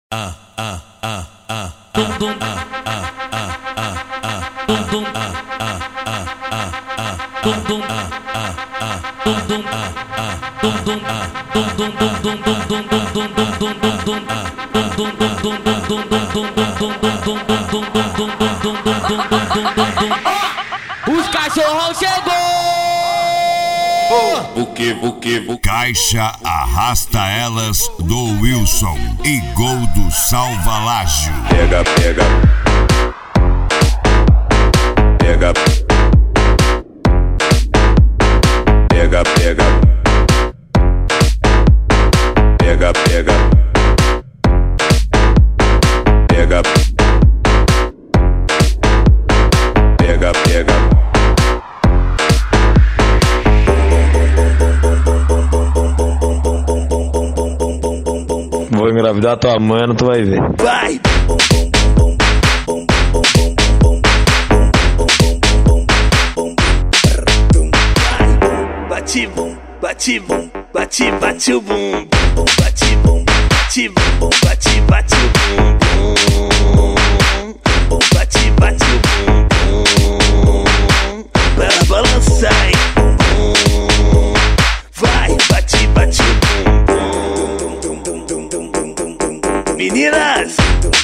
Os cachorrão chegou! Caixa arrasta elas do Wilson e gol do Salvalágio. Pega, pega. Pega. Pega, pega. Pega, pega. Pega. Pega, pega. Vou engravidar tua mãe, tu vai ver. Vai! Bate bum, bate bum, bate bate o bum, bate bum, bate bum, bate bate o bum, bate bate o bum, para balançar, vai, bate bate o bum, meninas.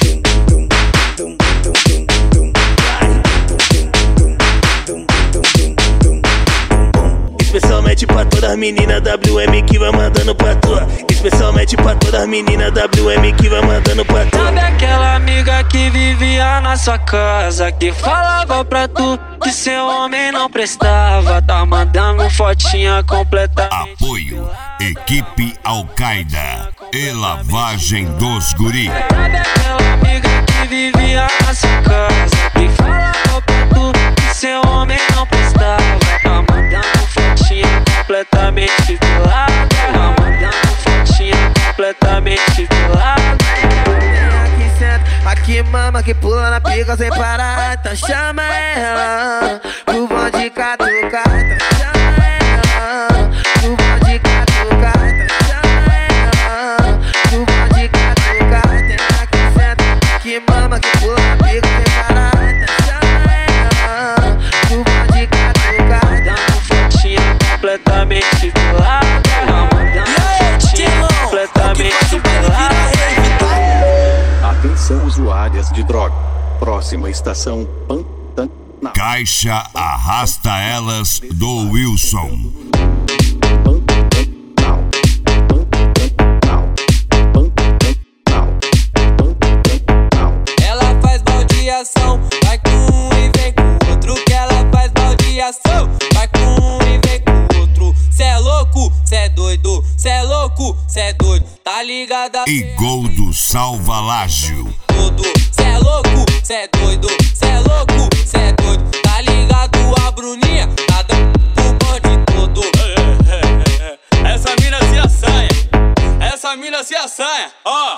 Especialmente pra todas as meninas WM que vai mandando pra tu. Especialmente pra todas as meninas WM que vai mandando pra tu. Sabe aquela amiga que vivia na sua casa, que falava pra tu que seu homem não prestava? Tá mandando fotinha completa. Apoio Equipe Al-Qaeda e lavagem dos guri. Sabe aquela amiga que vivia na sua casa, que falava pra tu que seu homem não prestava? Tá mandando fotinha completamente pelada. Tá mandando fotinha completamente pelada. Aqui senta, aqui mama, que pula na pica sem parar. Então chama ela pro bonde catucar. Então chama ela pro bonde catucar. Então chama ela pro bonde catucar. Tem aqui senta, aqui mama, que pula na pica sem parar. Então chama ela pro bonde catucar. Dando fotinha completamente pelada. Tá mandando fotinha completamente pelada. Atenção, usuárias de droga. Próxima estação Pantanal. Caixa arrasta elas do Wilson. Pantanal. Pantanal. Pantanal. Pantanal. Ela faz baldeação, vai com um e vem com o outro. Que ela faz baldeação, vai com um e vem com o outro. Cê é louco, cê é doido, cê é louco, cê é doido. Tá ligada? E gol do Salvalágio. Tudo. Cê é louco, cê é doido, cê é louco, cê é doido. Tá ligado a Bruninha, tá dando o bonde todo. Essa mina se assanha, essa mina se assanha, ó.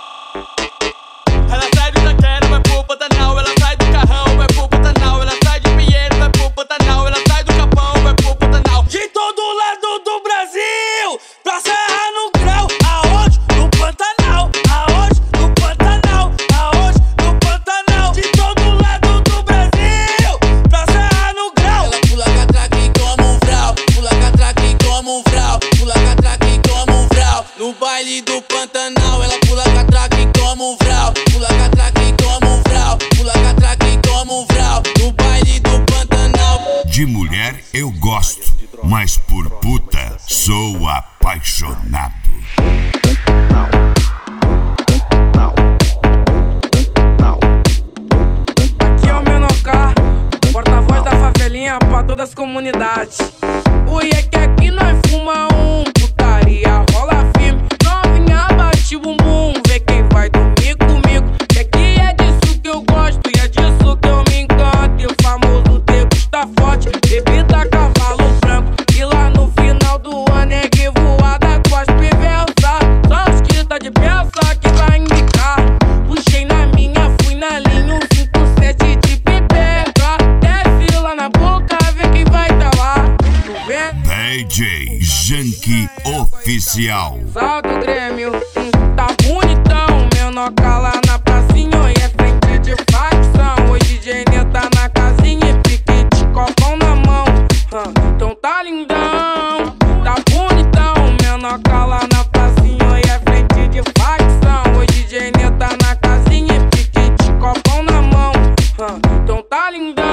Ela sai do Taquera, vai pro Pantanal. Ela sai do Carrão, vai pro Pantanal. Ela sai de Pinheiro, vai pro Pantanal. Ela sai do Capão, vai pro Pantanal. De todo lado do Brasil, pra Serra no Grau. Aonde? No Pantanal. Aonde? No Pantanal. Aonde? No Pantanal. De todo lado do Brasil, pra Serra no Grau. Ela pula catraca e toma um vral, pula catraca e toma um vral, pula catraca e toma um vral. No baile do Pantanal, ela pula catraca e toma um vral, pula catraca e toma um vral, pula catraca e toma um vral. No baile do Pantanal. De mulher eu gosto, mas por puta sou apaixonado. Pantanal. Pantanal. Pantanal. Aqui é o Menor, porta-voz da favelinha pra todas as comunidades. O IEC aqui nós fuma putaria, rola firme. Novinha bate bumbum, vê quem vai dormir comigo. Que aqui é disso que eu gosto e é disso que eu me encanto. E o famoso degusta forte, bebida cavalo branco. E lá no final do ano é que voada cospe versa. Só os que tá de peça que vai indicar. Puxei na minha, fui na linha, 157 de pipeca. Desce lá na boca, vê quem vai tá lá. Tu vê? DJ Janky Oficial. Salto Grêmio, tá bonitão, menor. menoca lá na pracinha, oi, é frente de facção. Hoje Gênia tá na casinha e pique de copão na mão. Então tá lindão, tá bonitão. Menoca lá na pracinha, oi, é frente de facção. Hoje Gênia tá na casinha e pique de copão na mão. Então tá lindão.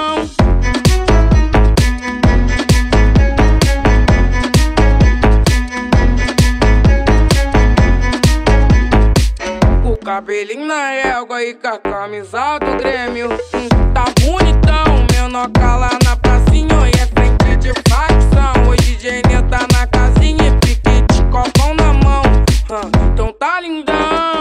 Cabelinho na régua e com a camisa do Grêmio. Tá bonitão, menoca lá na pracinha, oi, é frente de facção. Hoje Gênia tá na casinha e pique de copão na mão. Então tá lindão.